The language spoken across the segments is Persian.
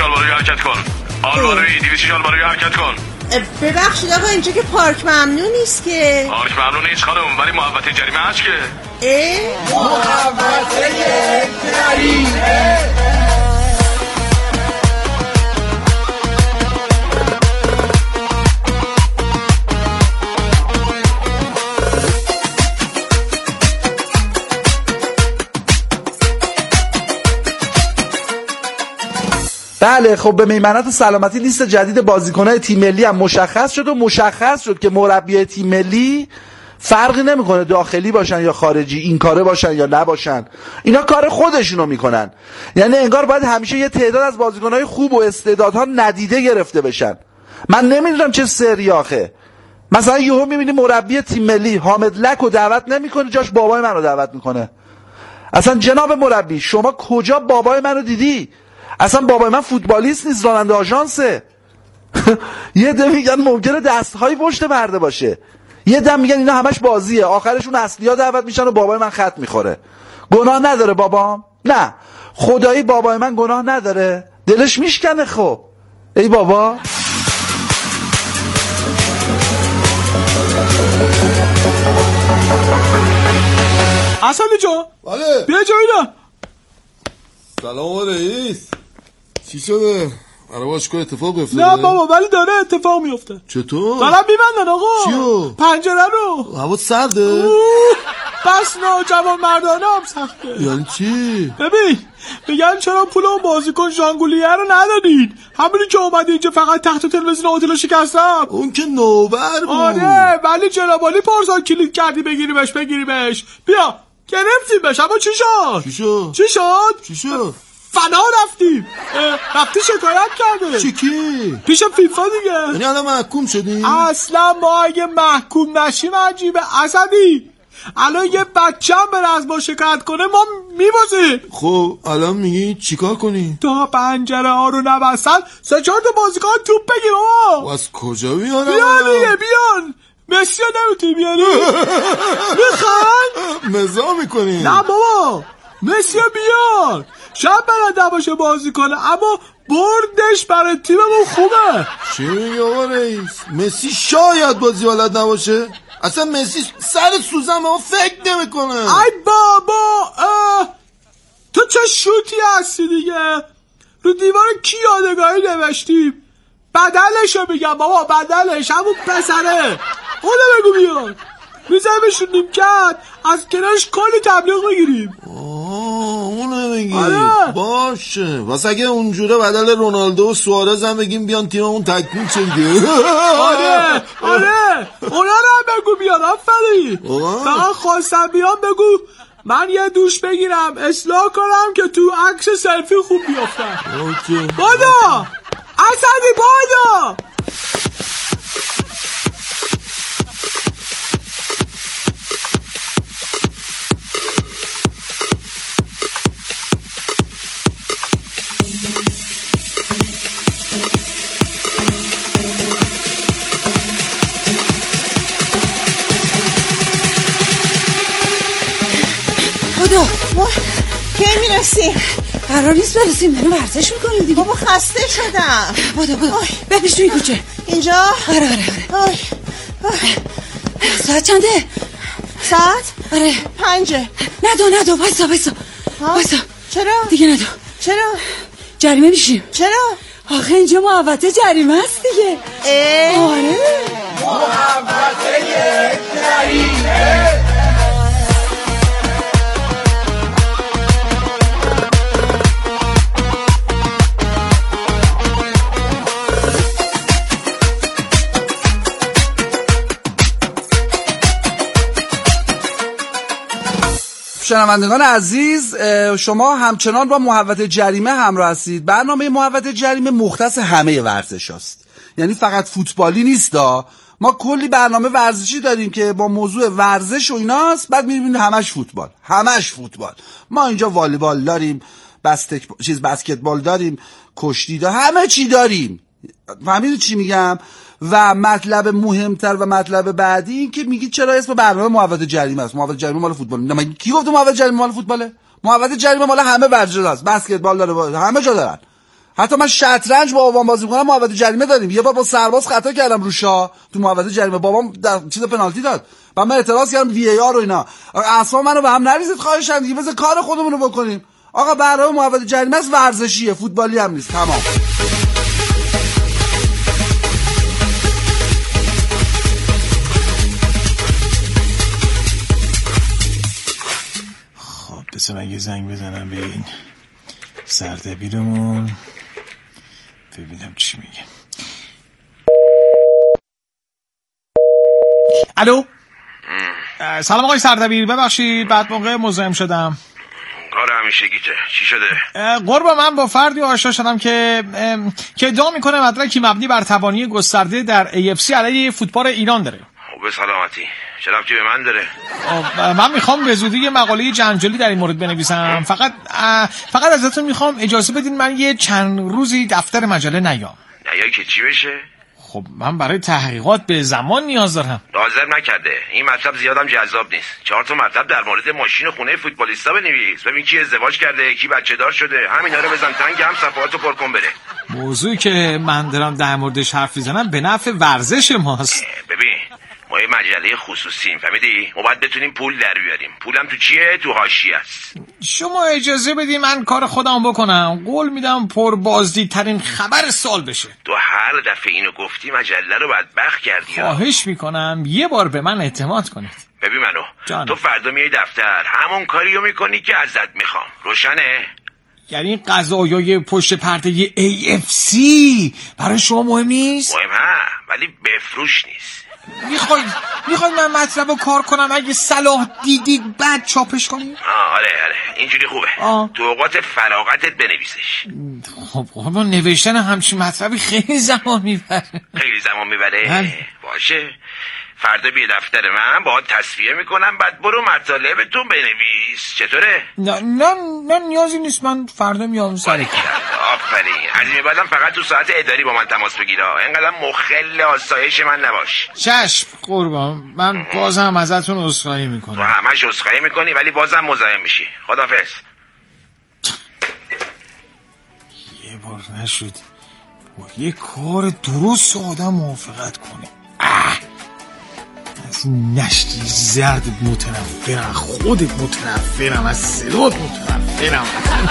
شالبارو حرکت کن. آلباروی 200 شالبارو حرکت کن. ببخشید آقا اینجا که پارک ممنوع نیست که. پارک ممنوع نیست خانم، ولی محوطه جریمه هست که. محوطه جریمه. بله خب به میمنت سلامتی لیست جدید بازیکن‌های تیم ملی هم مشخص شد که مربی تیم ملی فرقی نمیکنه داخلی باشن یا خارجی، این کاره باشن یا نباشن، اینا کار خودشونو میکنن. یعنی انگار باید همیشه یه تعداد از بازیکن‌های خوب و استعدادها ندیده گرفته بشن. من نمیدونم چه سری آخه. مثلا یهو میبینی مربی تیم ملی حامد لکو دعوت نمیکنه، جاش بابای منو دعوت میکنه. اصلا جناب مربی شما کجا بابای منو دیدی؟ اصلا بابای من فوتبالیست نیست، راننده آژانسه. یه ده میگن ممکنه دستهای پشت پرده باشه، یه ده میگن اینا همش بازیه، آخرشون اصلیا دعوت میشن و بابای من خط میخوره. گناه نداره بابام؟ نه خدایی بابای من گناه نداره، دلش میشکنه. خب ای بابا حسن جا بله بیا جاییدم. سلام رئیس. چی شده؟ برای باشگاه اتفاق افتاده؟ نه بابا ولی داره اتفاق میفته. چطور؟ دارم میبندن آقا. چیو؟ پنجره رو. هوا سرده؟ بس جوان مردانه هم سخته. یعنی چی؟ ببین میگن چرا پول اون بازیکن ژانگولیه رو ندادین؟ همونی که اومده اینجا فقط تخت تلویزیون هتل شکستم. اون که نوبر بود. آره ولی جناب عالی پارسال کلیک کردی بگیریمش. بیا گرفتیمش. اما چی شد؟ فنا رفتیم. رفتی شکایت کرده. چی کی؟ پیش فیفا دیگه. یعنی الان محکوم شدیم؟ اصلا ما اگه محکوم نشیم عجیبه. اسدی الان یه بچه هم بره از ما شکایت کنه ما میبازیم. خب الان میگی چیکار کنی؟ تا پنجره ها رو نبستن 3-4 تا بازیکن توپ بگیر بابا. و از کجا بیارم؟ بیان مسی نمیتونی بیاری. میخوان مزاح میکنی؟ نه بابا مسی بیار. شاید بلد نباشه بازی کنه اما بردش برای تیممون خوبه. چی میگی آقا رئیس؟ مسی شاید بازی بلد نباشه؟ اصلا مسی سر سوزن به ما فکر نمیکنه. ای بابا تو چه شوتی هستی دیگه. رو دیوار کی یادگاری نوشتیم؟ بدلشو میگم بابا، بدلش همون پسره. اونو بگو بیار میزنیمشون نیمکت از کنارش کلی تبلیغ میگیریم. اونو میگی؟ آره. باشه واسه اگه اونجوره بدل رونالدو و سوارز هم بگیم بیان تیممون تکمیل شه دیگه. آره اونا رو هم بگو بیان. آفرین فقط خواستم بیان بگو من یه دوش بگیرم اصلاح کنم که تو عکس سلفی خوب بیافتم. بادا اسدی بادا. کی میرسیم؟ قرار نیست برسیم، داریم ورزش میکنیم دیگه. بابا خسته شدم. بودو بپیش توی کوچه. اینجا؟ آره ساعت چنده؟ ساعت؟ آره 5. ندو وایسا چرا؟ دیگه ندو. چرا؟ جریمه میشیم. چرا؟ آخه اینجا محوطه جریمه است دیگه. آره محوطه جریمه. شنوندگان عزیز شما همچنان با محوطه جریمه همراه هستید. برنامه محوطه جریمه مختص همه ورزش هست، یعنی فقط فوتبالی نیست ما کلی برنامه ورزشی داریم که با موضوع ورزش و ایناست، بعد می‌بینید همش فوتبال. ما اینجا والیبال داریم، بسکتبال داریم، کشتی داریم، همه چی داریم. فهمیدید چی میگم؟ و مطلب مهمتر و مطلب بعدی این که میگید چرا اسم برنامه محوطه جریمه است. محوطه جریمه مال فوتبال. نه کی گفت محوطه جریمه مال فوتباله؟ محوطه جریمه مال همه ورزش هست. بسکتبال داره، همه جا دارن. حتی من شطرنج با بابام بازی می‌کنم محوطه جریمه داریم. یه بار با سرباز خطا کردم رو شاه تو محوطه جریمه، بابام در چیز پنالتی داد. بعد من اعتراض کردم وی ای آر و اینا. اصلا منو به هم نریزید خواهشاً دیگه، بذار کار خودمون رو بکنیم. آقا برنامه محوطه جریمه است، ورزشیه، فوتبالی هم نیست. تمام. خب بسه من یه زنگ بزنم به این سردبیرمون ببینم چی میگه. الو سلام آقای سردبیر، ببخشید بعد موقع مزاحم شدم. کار همیشگیته، چی شده؟ قربان من با فردی آشنا شدم که ادعا میکنه مدرکی مبنی بر تبانی گسترده در AFC علیه فوتبال ایران داره. به سلامتی. چه ربطی به من داره؟ من میخوام به زودی یه مقاله جنجالی در این مورد بنویسم. فقط ازتون میخوام اجازه بدین من یه چند روزی دفتر مجله نیام. نیایی که چی بشه؟ خب من برای تحقیقات به زمان نیاز دارم. لازم نکرده، این مطلب زیادم جذاب نیست. 4 تا مطلب در مورد ماشین خونه فوتبالیستا بنویس، ببین کی ازدواج کرده، کی بچه دار شده، همینا رو بزن تنگ، هم صفحاتو پر کن بره. موضوعی که من دارم در موردش حرف میزنم به نفع ورزش ماست. ببین ما یه مجله خصوصیم، فهمیدی؟ ما باید بتونیم پول در بیاریم. پولم تو چیه؟ تو حاشیه است. شما اجازه بدی من کار خودم بکنم. قول میدم پر بازدیدترین خبر سال بشه. تو هر دفعه اینو گفتی مجله رو بدبخت کردی. خواهش میکنم یه بار به من اعتماد کنید. ببین منو جانم. تو فردا میای دفتر همون کاریو میکنی که ازت میخوام، روشنه؟ یعنی قضایای پشت پرده AFC برای شما مهم نیست؟ مهم ولی بفروش نیست. میخواید من مطلب رو کار کنم اگه صلاح دیدید بعد چاپش کنید؟ آره اینجوری خوبه. تو اوقات فراغتت بنویسش. خب با نوشتن همچین مطلبی خیلی زمان میبره. باشه فردا بیا دفتر من باهات تصفیه میکنم، بعد برو مطالبتون بنویس. چطوره؟ نه نیازی نیست، من فردا میام سر کار. آفرین. از این بعدم فقط تو ساعت اداری با من تماس بگیر، اینقدر مخل آسایش من نباش. چشم قربان، من بازم ازتون عذرخواهی میکنم. تو همش عذرخواهی میکنی ولی بازم مزاحم میشی. خداحافظ. یه بار نشد با یه کار درست آدم موافقت کنه. از این نشتی زرد متنفرم، خودت متنفرم، از صدات متنفرم.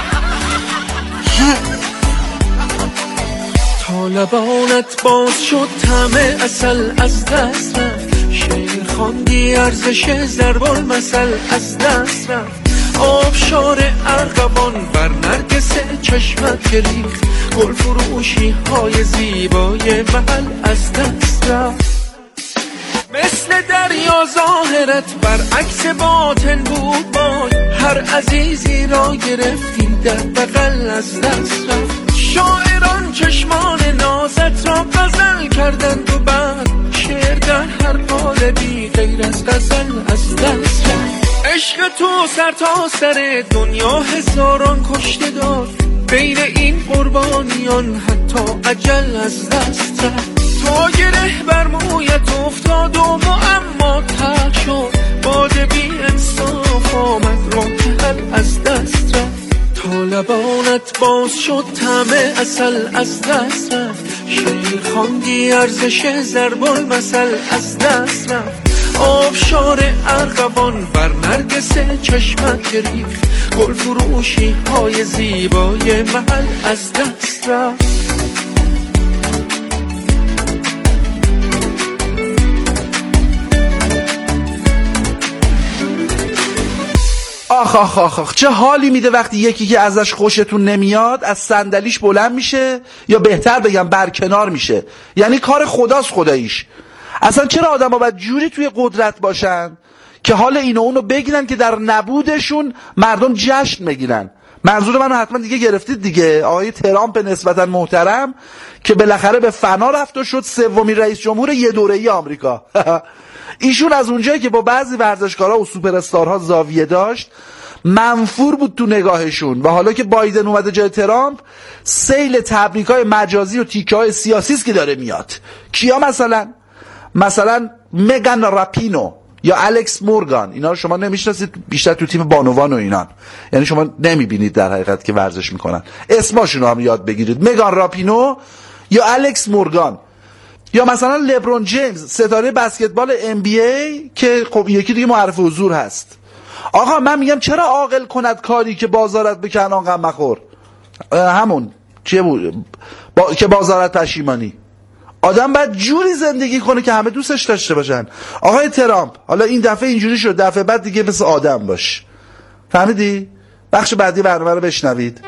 تا لبانت باز شد طعم عسل از دست رفت، شعر خواندی ارزش ضرب المثل از دست رفت، آبشار ارغوان بر نرگس چشمت ریخت، گل فروشی های زیبای محل از دست رفت، مثل دریا ظاهرت برعکس باطن بود باد، هر عزیزی را گرفتی در بغل از دست رفت، شاعران چشمان نازت را غزل کردند و بعد شعر در هر قالبی غیر از غزل از دست رفت، عشق تو سر تا سر دنیا هزاران کشته داد، بین این قربانیان حتی اجل از دست رفت، تا گره بر مویت افتاد و معما تر شد، باد بی انصاف آمد را که حل از دست رفت، تا لبانت باز شد طعم عسل از دست رفت، شعر خواندی ارزش ضرب المثل از دست رفت، آبشار ارغوان بر نرگس چشمت ریخت، گل فروشی های زیبای محل از دست رفت. آخ چه حالی میده وقتی یکی که ازش خوشتون نمیاد از صندلیش بلند میشه، یا بهتر بگم برکنار میشه. یعنی کار خداست خداییش. اصلا چرا آدم ها باید جوری توی قدرت باشن که حال اینو اونو بگیرن که در نبودشون مردم جشن بگیرن؟ منظور منو حتما دیگه گرفتید دیگه. آقای ترامپ نسبتا محترم که بالاخره به فنا رفت و شد 3مین رئیس جمهور یه دوره‌ای آمریکا. ایشون از اونجایی که با بعضی ورزشکارها و سوپر استارها زاویه داشت منفور بود تو نگاهشون، و حالا که بایدن اومده جای ترامپ سیل تبریک‌های مجازی و تیکه‌های سیاسی است که داره میاد. کیا مثلا مگان راپینو یا الکس مورگان، اینا رو شما نمیشناسید، بیشتر تو تیم بانوان و اینان، یعنی شما نمیبینید در حقیقت که ورزش میکنن. اسماشون رو هم یاد بگیرید، مگان راپینو یا الکس مورگان. یا مثلا لبرون جیمز، ستاره بسکتبال NBA که خب یکی دیگه معرف حضور هست. آقا من میگم چرا عاقل کند کاری که بازارت بکن آن غم مخور، همون چیه بود که بازارت پشیمانی. آدم باید جوری زندگی کنه که همه دوستش داشته باشن. آقای ترامپ حالا این دفعه اینجوری شد، دفعه بعد دیگه مثل آدم باش. فهمیدی؟ بخش بعدی برنامه رو بشنوید.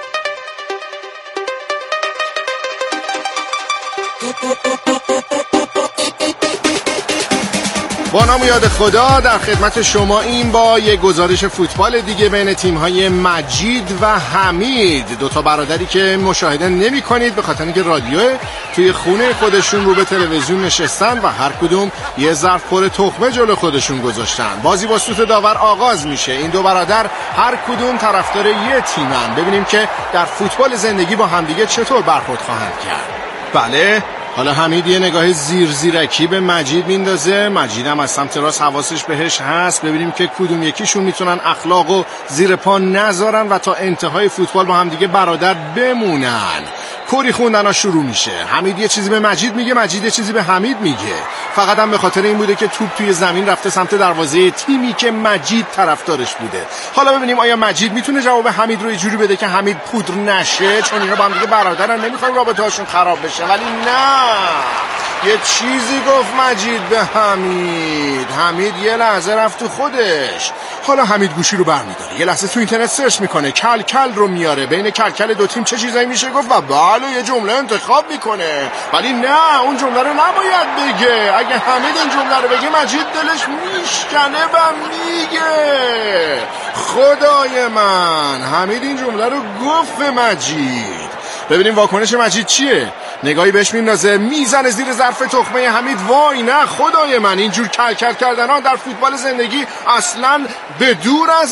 با نام یاد خدا در خدمت شما این با یک گزارش فوتبال دیگه بین تیم‌های مجید و حمید، دوتا برادری که مشاهده نمی‌کنید به خاطر اینکه رادیو توی خونه خودشون رو به تلویزیون نشستن و هر کدوم یه ظرف پر تخمه جلو خودشون گذاشتن. بازی با سوت داور آغاز میشه. این دو برادر هر کدوم طرفدار یه تیمن. ببینیم که در فوتبال زندگی با همدیگه چطور برخورد خواهند کرد. بله، حالا حمید یه نگاه زیرکی به مجید میندازه. مجید هم از سمت راست حواسش بهش هست. ببینیم که کدوم یکیشون میتونن اخلاقو زیر پا نذارن و تا انتهای فوتبال با هم دیگه برادر بمونن. کری خوندن ها شروع میشه. حمید یه چیزی به مجید میگه، مجید یه چیزی به حمید میگه. فقط هم به خاطر این بوده که توپ توی زمین رفته سمت دروازه تیمی که مجید طرفدارش بوده. حالا ببینیم آیا مجید میتونه جواب حمید رو یه جوری بده که حمید پودر نشه، چون اینا با هم دیگه برادرن، نمیخوان رابطه‌هاشون خراب بشه. ولی نه، یه چیزی گفت مجید به حمید. حمید یه لحظه رفت تو خودش. حالا حمید گوشی رو برمی‌داره، یه لحظه تو اینترنت سرچ میکنه، کل رو میاره، بین کل دو تیم چه چیزایی میشه گفت و بله یه جمله انتخاب میکنه. ولی نه، اون جمله رو نباید بگه. اگه حمید این جمله رو بگه مجید دلش میشکنه و میگه خدای من حمید این جمله رو گفت به مجید. ببینیم واکنش مجید چیه. نگاهی بهش میندازه، میزنه زیر ظرف تخمه حمید. وای نه خدای من، اینجور کل کردن ها در فوتبال زندگی اصلا به دور از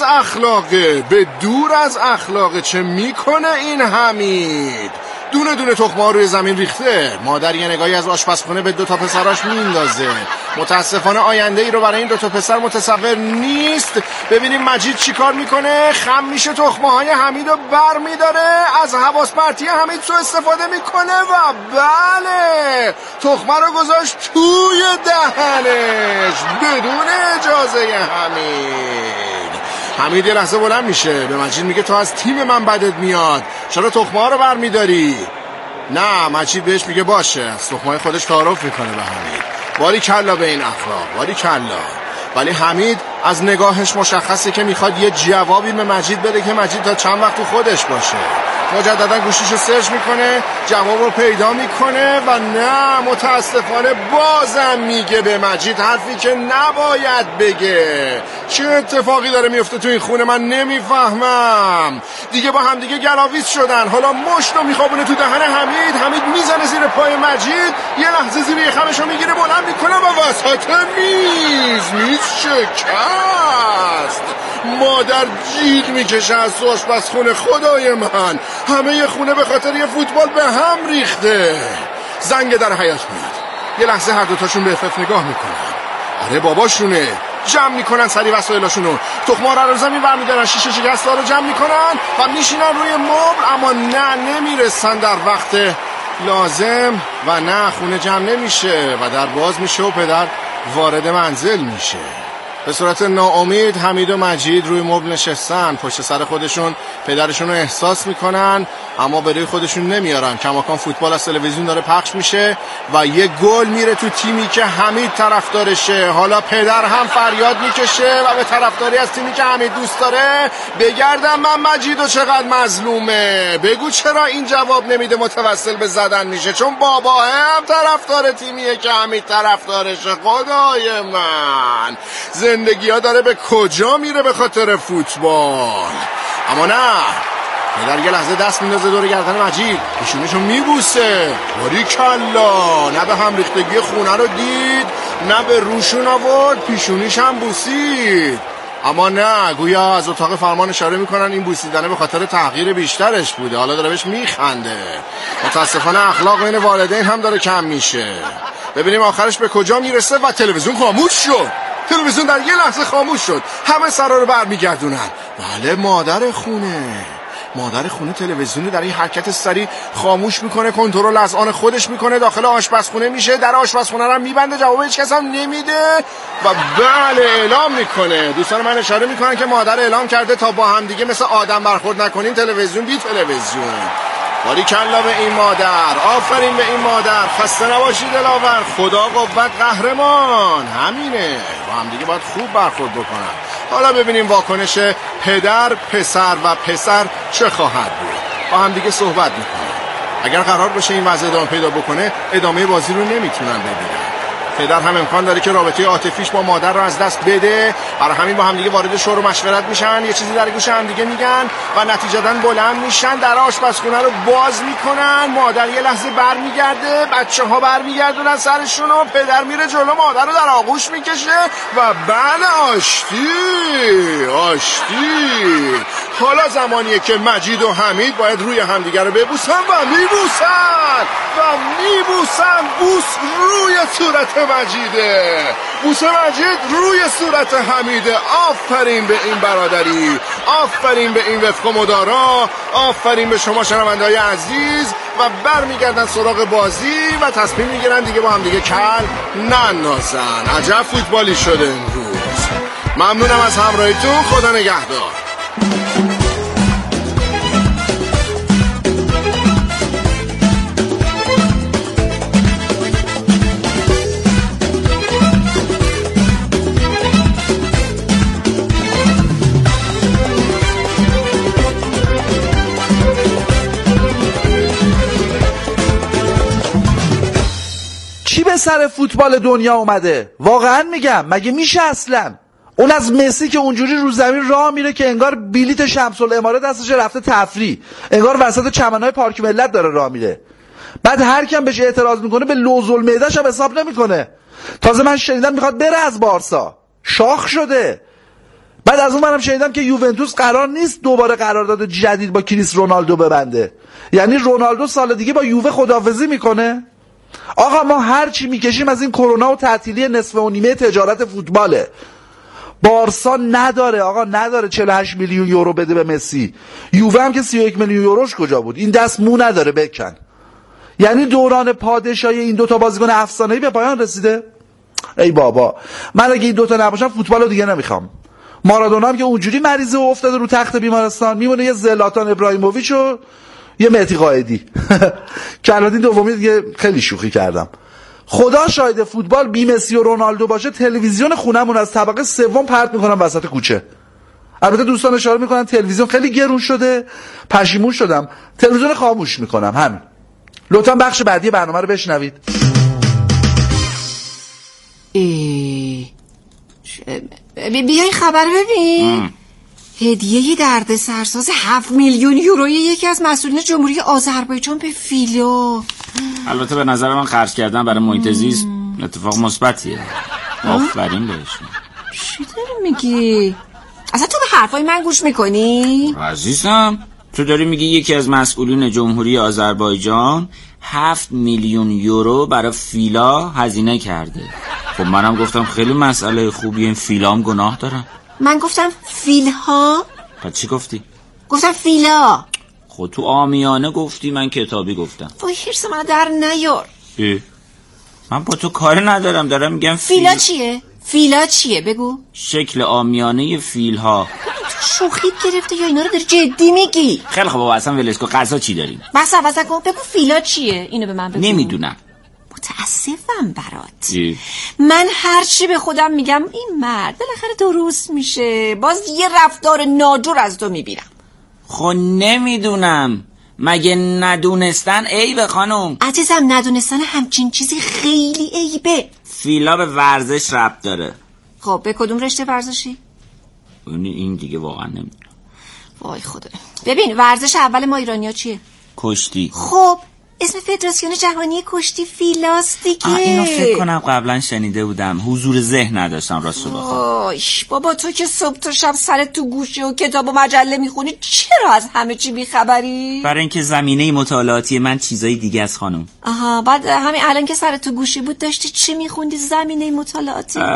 اخلاقه. چه میکنه این حمید؟ دونه دونه تخمه ها روی زمین ریخته. مادر یه نگاهی از آشپزخونه به دو تا پسراش میندازه. متاسفانه آینده ای رو برای این دو تا پسر متصور نیست. ببینیم مجید چیکار میکنه. خم میشه، تخمه های حمید رو بر میداره، از حواس پرتی حمید سو استفاده میکنه و بله تخمه رو گذاشت توی دهنش بدون اجازه حمید یه لحظه بلند میشه، به مجید میگه تو از تیم من بدت میاد، چرا تخمه ها رو بر میداری؟ نه، مجید بهش میگه باشه، از تخمه های خودش تعارف میکنه به حمید. باری کلا به این اخلاق، باری کلا. ولی حمید از نگاهش مشخصه که میخواد یه جوابی به مجید بده که مجید تا چند وقت تو خودش باشه. مجددا گوشیشو سرچ میکنه، جواب رو پیدا میکنه و نه، متاسفانه بازم میگه به مجید حرفی که نباید بگه. چه اتفاقی داره میفته تو این خونه من نمیفهمم. دیگه با هم دیگه گلاویز شدن. حالا مشت رو میخوابونه تو دهن حمید میزنه زیر پای مجید، یه لحظه زیر یخمشو میگیره بلند میکنه و وسط میز شکست. مادر جیغ میکشه از تو آشپزخونه. خدای من، همه خونه به خاطر یه فوتبال به هم ریخته. زنگ در حیاط میاد. یه لحظه هر دوتاشون به افف نگاه میکنن. آره باباشونه. جمع میکنن سری وسایلاشونو، تخمه رو زمین برمیدارن، شیشه شکسته رو جمع میکنن و میشینن روی مبل. اما نه، نمیرسن در وقت لازم و نه، خونه جمع نمیشه و در باز میشه و پدر وارد منزل میشه. به صورت ناامید حمید و مجید روی مبل نشستن، پشت سر خودشون پدرشون رو احساس میکنن اما به روی خودشون نمیارن. کماکان فوتبال از تلویزیون داره پخش میشه و یه گل میره تو تیمی که حمید طرفدارشه. حالا پدر هم فریاد میکشه و به طرفداری از تیمی که حمید دوست داره بگردم من مجیدو چقدر مظلومه، بگو چرا این جواب نمیده، متوسل به زدن میشه چون بابا هم طرفدار تیمیه که حمید طرفدارشه. خدای من، زندگی ها داره به کجا میره به خاطر فوتبال. اما نه، پدر یه لحظه دست میندازه دور گردن مجید، پیشونیشو میبوسه. باری کلا، نه به هم ریختگی خونه رو دید، نه به روشون آورد، پیشونیش هم بوسید. اما نه، گویا از اتاق فرمان اشاره میکنن این بوسیدنه به خاطر تحقیر بیشترش بوده. حالا داره بهش میخنده. متاسفانه اخلاق بین والدین هم داره کم میشه. ببینیم آخرش به کجا میرسه و تلویزیون خاموش شد. تلویزیون در یه لحظه خاموش شد. همه سرا رو برمیگردونن. بله مادر خونه تلویزیون در این حرکت سریع خاموش میکنه، کنترل از آن خودش میکنه، داخل آشپزخونه میشه، در آشپزخونه رو میبنده، جواب هیچ کس هم نمیده و بله اعلام میکنه. دوستان من اشاره میکنن که مادر اعلام کرده تا با هم دیگه مثل آدم برخورد نکنین، تلویزیون بی تلویزیون. باریکلا به این مادر، آفرین به این مادر، خسته نباشید دلاور، خدا قوت قهرمان. همینه، با هم دیگه باید خوب برخورد بکنن. حالا ببینیم واکنش پدر، پسر و پسر چه خواهد بود. با هم دیگه صحبت میکنن. اگر قرار باشه این وضع ادامه پیدا بکنه، ادامه بازی رو نمیتونن ببینن. پدر هم امکان داره که رابطه عاطفیش با مادر رو از دست بده، برای همین با هم دیگه وارد شور و مشورت میشن، یه چیزی در گوش هم دیگه میگن و نتیجتاً بلند میشن، در آشپزخونه رو باز میکنن. مادر یه لحظه برمیگرده، بچه‌ها برمیگردونن سرشون و پدر میره جلو، مادر رو در آغوش میکشه و بله آشتی. حالا زمانیه که مجید و حمید باید روی همدیگه رو ببوسن و میبوسن. بوس روی صورت مجیده، بوس مجید روی صورت حمیده. آفرین به این برادری، آفرین به این وفق و مدارا، آفرین به شما شنونده‌های عزیز. و برمیگردن سراغ بازی و تصمیم میگیرن دیگه با هم دیگه کل نندازن. عجب فوتبالی شده امروز. ممنونم از همراهیتون، خدا نگهدار. چی به سر فوتبال دنیا اومده؟ واقعا میگم مگه میشه اصلا؟ اون از مسی که اونجوری رو زمین راه میره که انگار بلیت شمس الاماره دستش رفته تفریح، انگار وسط چمنهای پارک ملت داره راه میره. بعد هر کم بهش اعتراض میکنه به لوز المعده‌ش هم حساب نمیکنه. تازه من شنیدم میخواد بره از بارسا، شاخ شده. بعد از اون منم شنیدم که یوونتوس قرار نیست دوباره قرارداد جدید با کریس رونالدو ببنده. یعنی رونالدو سال دیگه با یووه خداحافظی میکنه. آقا ما هر چی میکشیم از این کرونا و تعطیلی نصف و نیمه تجارت فوتباله. بارسا نداره آقا، نداره 48 میلیون یورو بده به مسی. یووه هم که 31 میلیون یوروش کجا بود؟ این دست مو نداره بکن. یعنی دوران پادشاهی این دوتا بازیکن افسانه‌ای به پایان رسیده؟ ای بابا، من اگه این دوتا نباشم فوتبالو دیگه نمیخوام. مارادونا هم که اونجوری مریضه و افتاده رو تخت بیمارستان، میمونه یه زلاتان ابراهیموویچ و یه مهدی قائدی. کلادین دومی دیگه خیلی شوخی کردم. خدا شاید فوتبال بی مسی و رونالدو باشه، تلویزیون خونمون از طبقه سوم پرت میکنم وسط کوچه. البته دوستان اشاره میکنن تلویزیون خیلی گرون شده، پشیمون شدم، تلویزیون خاموش میکنم. همین. لطفا بخش بعدی برنامه رو بشنوید. بیای خبر ببین. هدیه درد سرساز 7 میلیون یوروی یکی از مسئولین جمهوری آذربایجان به فیلا. البته به نظر من خرج کردن برای محیط زیست اتفاق مثبتیه. آفرین بهشون. چی داری میگی؟ اصلا تو به حرفای من گوش میکنی؟ عزیزم تو داری میگی یکی از مسئولین جمهوری آذربایجان 7 میلیون یورو برای فیلا هزینه کرده. خب منم گفتم خیلی مسئله خوبیه، این فیلا هم گناه دارن. من گفتم فیلها؟ پس چی گفتی؟ گفتم فیلا. خود تو عامیانه گفتی، من کتابی گفتم. وای حرص من در نیار. من با تو کاری ندارم، دارم میگم فیلا چیه؟ فیلا چیه بگو؟ شکل عامیانه فیل ها. تو شوخیت گرفته یا اینا رو داری جدی میگی؟ خیلی خب بابا اصلا ولش کن، غذا چی داریم؟ بس عوض کن، بگو فیلا چیه؟ اینو به من بگو. نمیدونم. متاسفم برات. من هر چی به خودم میگم این مرد بالاخره درست میشه، باز یه رفتار ناجور از تو میبینم. خب نمیدونم، مگه ندونستن عیبه خانم؟ عزیزم ندونستن همچین چیزی خیلی عیبه. فیلا به ورزش ربط داره. خب به کدوم رشته ورزشی؟ این دیگه واقعا نمیدونم. وای خدا. ببین ورزش اول ما ایرانیا چیه؟ کشتی. خب اسم فدراسیون جهانی کشتی فیلاست دیگه. اینو فکر کنم قبلا شنیده بودم، حضور ذهن نداشتم راستو بخوام. وای بابا تو که صبح تا شب سرت تو گوشه و کتاب و مجله میخونی، چرا از همه چی بیخبری؟ برای اینکه زمینه مطالعاتی من چیزای دیگه است خانم. آها، بعد همین الان که سرت تو گوشی بود داشتی چی میخوندی زمینه مطالعاتی؟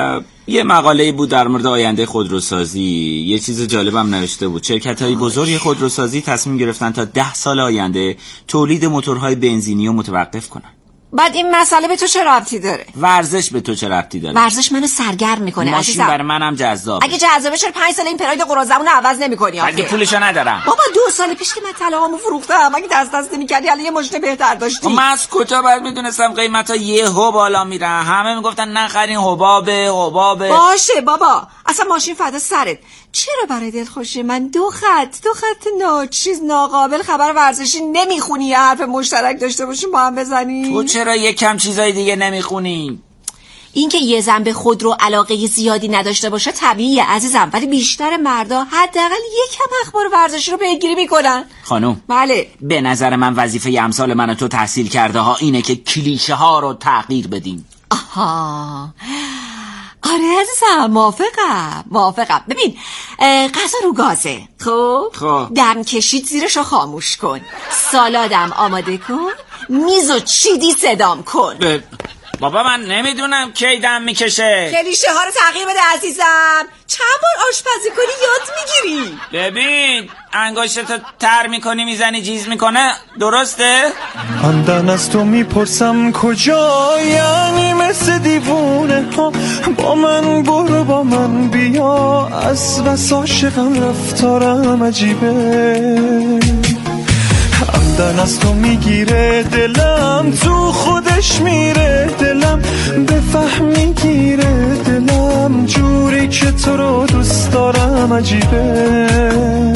یه مقاله بود در مورد آینده خودروسازی. یه چیز جالبم نوشته بود. شرکت‌های بزرگ خودروسازی تصمیم گرفتن تا 10 سال آینده تولید موتورهای بنزینی رو متوقف کنن. بعد این مسئله به تو چه ربطی داره؟ ورزش به تو چه ربطی داره؟ ورزش منو سرگرم میکنه. ماشین برای منم جذابه. اگه جذابه چرا 5 سال این پراید قراضمون عوض نمی‌کنی؟ اگه پولشو ندارم. بابا 2 سال پیش که من طلاهامو فروختم، اگه دست نمی‌کردی الان یه ماشین بهتر داشتی. من از کجا باید میدونستم قیمتا یهو بالا میره؟ همه میگفتن نخرین، حبابه. باشه بابا، اصلا ماشین فدا سرت. چرا برای دلخوشی من دو خط ناچیز ناقابل خبر ورزشی نمیخونی؟ یه حرف مشترک داشته باشیم با هم بزنیم. تو چرا یکم چیزای دیگه نمیخونی؟ این که یه زن به خود رو علاقه زیادی نداشته باشه طبیعیه عزیزم، ولی بیشتر مردا حداقل یکم اخبار ورزشی رو پیگیری میکنن. خانوم بله، به نظر من وظیفه امثال من و تو تحصیل کرده ها اینه که کلیشه ها رو تغییر بدیم. آها، آره عزیزم، موافقم. ببین، غذا رو گازه. خب دم کشید زیرشو خاموش کن، سالادم آماده کن، میزو چیدی صدام کن. بابا من نمیدونم کی دم میکشه. کلیشه ها رو تغییر بده عزیزم. چند بار آشپزی کنی یاد میگیری. ببین انگشتتو تر میکنی میزنی جیز میکنه، درسته؟ همدن از تو میپرسم کجا، یعنی مثل دیوونه ها با من برو با من بیا، از بس عاشقم رفتارم عجیبه. همدن از تو میگیره دلم، تو خودش میره دلم، بفهم میگیره دلم، جوری که تو رو دوست دارم عجیبه.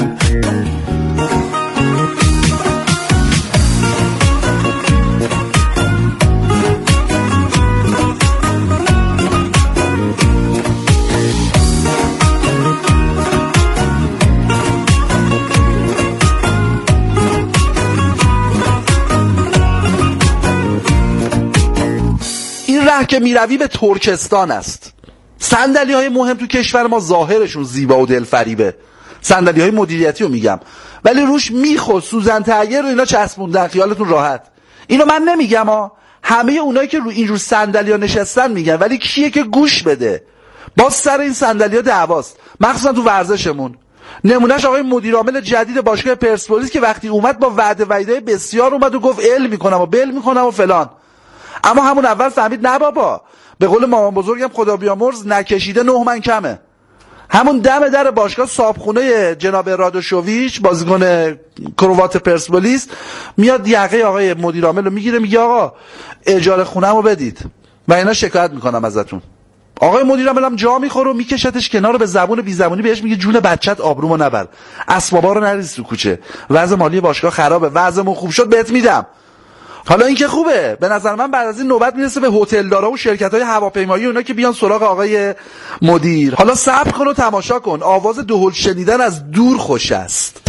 ره که میروی به ترکستان است. صندلی های مهم تو کشور ما ظاهرشون زیبا و دلفریبه، صندلی های مدیریتی رو میگم، ولی روش میخ سوزن تغییر رو اینا چسبوندن، خیالتون راحت. اینو من نمیگم ها، همه اونایی که رو اینجور صندلی ها نشستن میگن، ولی کیه که گوش بده؟ باز سر این صندلی ها دعواست، مخصوصا تو ورزشمون. نمونهش آقای مدیرعامل جدید باشگاه پرسپولیس که وقتی اومد با وعده بسیار اومد و گفت ال میکنم و بل میکنم و فلان، اما همون اول فهمید نه بابا، به قول مامان بزرگم خدا بیامرز، نکشیده 9 من کمه. همون دم در باشگاه صابخونه جناب رادوشوویچ بازیکن کروات پرسپولیس میاد یقه آقای مدیرعامل رو میگیره، میگه آقا اجاره خونه‌مو بدید و اینا شکایت میکنم ازتون. آقای مدیرعامل هم جا میخوره و میکشتش کنار، به زبون بی زبونی بهش میگه جون بچت آبرومو نبر، اسبابا رو نریز تو کوچه، وضع مالی باشگاه خرابه، وضعمون خوب شد بهت میدم. حالا این که خوبه، به نظر من بعد از این نوبت میرسه به هتلدارا و شرکت‌های هواپیمایی اونا که بیان سراغ آقای مدیر. حالا صبر کن و تماشا کن، آواز دهل شنیدن از دور خوش است.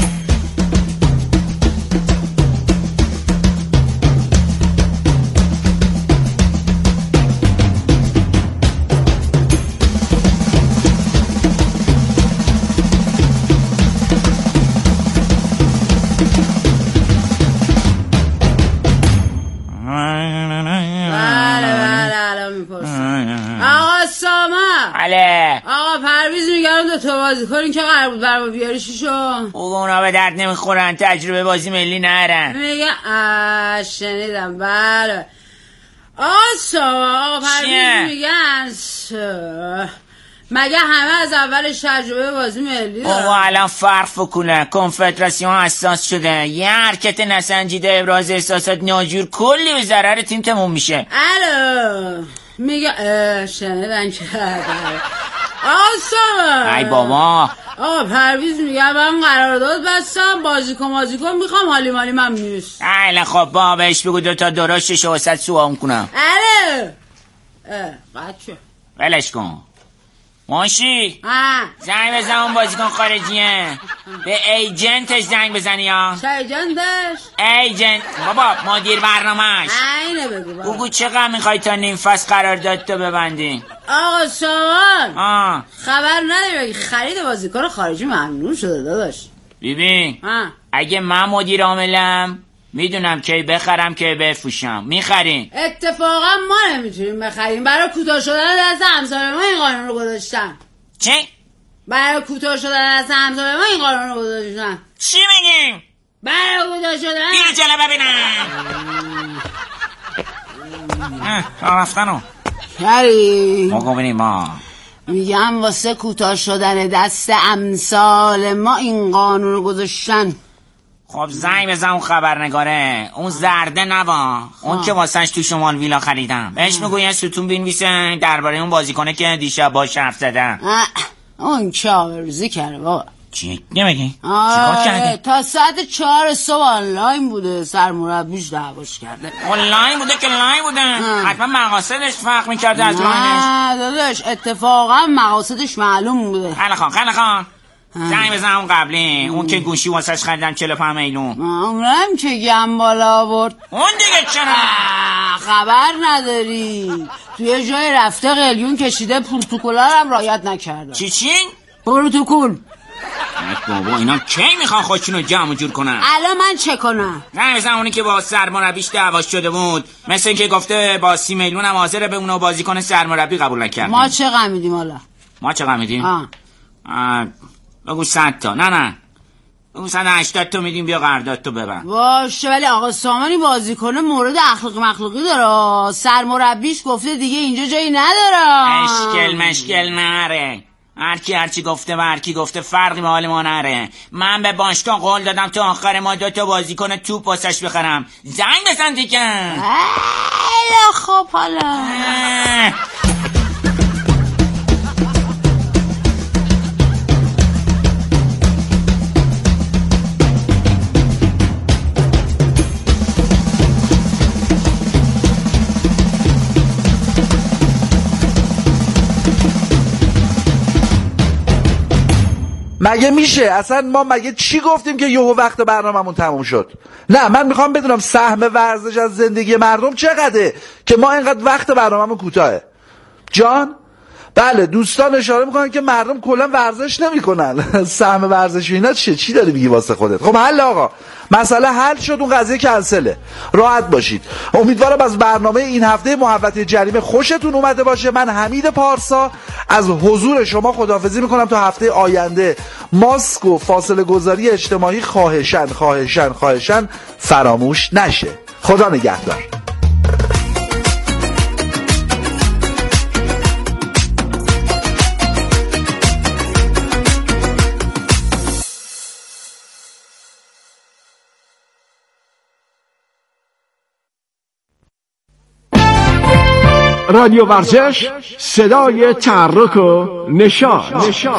آقا پرویز میگردم دو تا بازی کنین که قرار بود برام بیاری شیشو. اونا به درد نمیخورن، تجربه بازی ملی نرن. میگه شنیدم. بله آقا پرویز میگن مگه همه از اولش تجربه بازی ملی دارن؟ بابا الان فرق فکونه، کنفدراسیون اساس شده، یه حرکت نسنجیده ابراز احساسات ناجور کلی به ضرر تیم تموم میشه. الو میگه شنیدن که ای بابا پرویز میگه من قرارداد بستم، بازیکن میخوام، حالی مالی من نیست. الان خب با بهش بگو 2 تا درشتش و وسط سوام کنم. بچه ولش کن. ماشی زنگ بزن اون بازیکن خارجیه، به ایجنتش زنگ بزنی یا چه ایجنتش؟ ایجنت بابا مدیر برنامهش. اینه بگو بگو چقدر میخوای تا نیم فصل قرارداد تو ببندی. آقا سامان خبر نداری خرید بازیکن خارجی ممنوع شده داداش. ببین اگه من مدیر عاملم میدونم کی بخرم کی بفروشم. میخرین؟ اتفاقا ما نمیتونیم بخریم. برای کوتاه شدن دست همسر ما این قانون رو گذاشتن. چی؟ برای کوتاه شدن دست همسر ما این قانون رو گذاشتن. چی میگیم؟ برای کوتاه شدن بیا جلو ببینم. رفتنو کری ما ببینیم. ما میگم واسه کوتاه شدن دست امثال ما این قانون رو گذاشتن. خب زنگ بزن اون خبرنگاره، اون زرده نوا، اون که واسش تو شمال ویلا خریدم. بهش میگو یه ستون بنویسه درباره اون بازیکنه که دیشب باهاش حرف زدم. اون که آبروزی کرده بابا. چی نمیگی؟ چیکار کرده؟ تا ساعت 4 صبح آنلاین بوده، سرمربیش دعواش کرده. آنلاین بوده که لاین بوده. حتما مقاصدش فرق میکرده از لاینش. نه داداش اتفاقا مقاصدش معلوم بوده. خیلی خان زنگ بزن اون قبلی، اون که گوشی واسش خریدم 45 میلیون. اونم که گم بالا آورد. اون دیگه چرا؟ خبر نداری توی جای رفته قلیون کشیده، پروتکل‌ها هم رعایت نکرده. چی؟ پروتکل. بابا اینا کی میخوان خودشونو جمع جور کنن؟ الان من چه کنم؟ نه مثلا اونی که با سرمربیش دعواش شده بود، مثل اینکه گفته با 30 میلیون هم حاضره به اونو بازیکن سرمربی قبول نکرد. ما چه غم میدیم حالا؟ ما چه غم میدیم؟ بگو 100 تا. نه بگو 180 تا میدیم، بیا قرارداد تو ببر. باشه ولی آقا سامانی بازیکن مورد اخلاقی مخلوقی داره، سرمربیش گفته دیگه اینجا جایی نداره. مشکل نره. هرچی گفته و هرکی گفته فرقی به حال ما نره. من به باشگاه قول دادم تا آخر ما 2 تا بازیکن توپ واسش بخرم. زنگ بزن دیگه. خب حالا مگه میشه؟ اصلا ما مگه چی گفتیم که یهو وقت برنامه‌مون تموم شد؟ نه من میخوام بدونم سهم ورزش از زندگی مردم چقدره که ما اینقدر وقت برنامه‌مون کوتاهه. جان؟ بله دوستان اشاره میکنن که مردم کلا ورزش نمیکنن. سهم ورزشی اینا چی داری میگی واسه خودت؟ خب حل آقا، مسئله حل شد، اون قضیه کنسله. راحت باشید. امیدوارم از برنامه این هفته محوطه جریمه خوشتون اومده باشه. من حمید پارسا از حضور شما خداحافظی میکنم تا هفته آینده. ماسک و فاصله گذاری اجتماعی خواهشاً فراموش نشه. خدا نگهدار. رادیو ورزش، صدای تحرک و نشاط.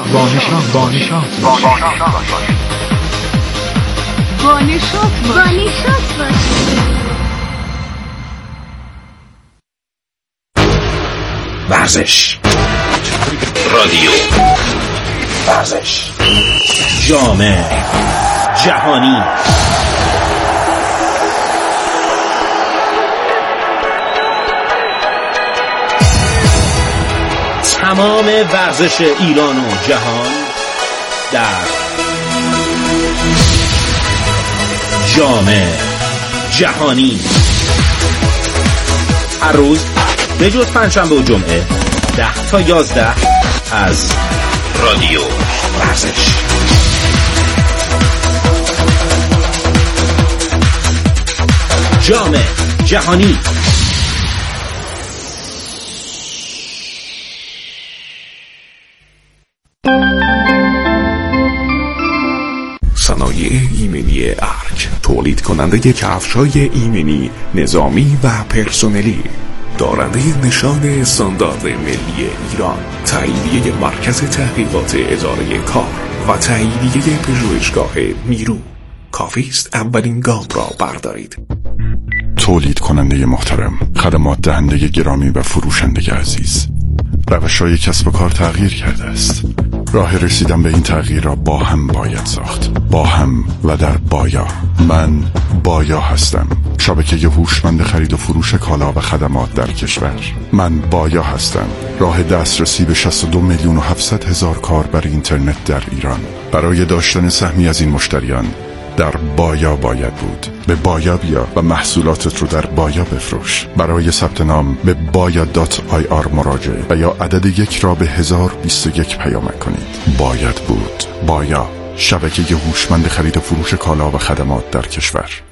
ورزش، رادیو ورزش، جام جهانی. تمام ورزش ایران و جهان در جام جهانی. هر روز به جز پنجشنبه و جمعه 10 تا 11 از رادیو ورزش. جام جهانی. صنایع ایمنی ارک، تولید کننده کفش‌های ایمنی نظامی و پرسنلی، دارنده نشان استاندارد ملی ایران، تاییدیه مرکز تحقیقات اداره کار و تاییدیه پژوهشگاه نیرو. کافی است اولین گام را بردارید. تولید کننده محترم، خدمات دهنده گرامی و فروشنده عزیز، روش‌های کسب و کار تغییر کرده است. راه رسیدن به این تغییر را با هم باید ساخت، با هم و در بایا. من بایا هستم، شبکه هوشمند خرید و فروش کالا و خدمات در کشور. من بایا هستم، راه دسترسی به 62,700,000 کاربر اینترنت در ایران. برای داشتن سهمی از این مشتریان در بایا باید بود. به بایا بیا و محصولاتت رو در بایا بفروش. برای ثبت نام به baya.ir مراجعه و یا عدد 1 را به 1021 پیامک کنید. باید بود. بایا، شبکه هوشمند خرید و فروش کالا و خدمات در کشور.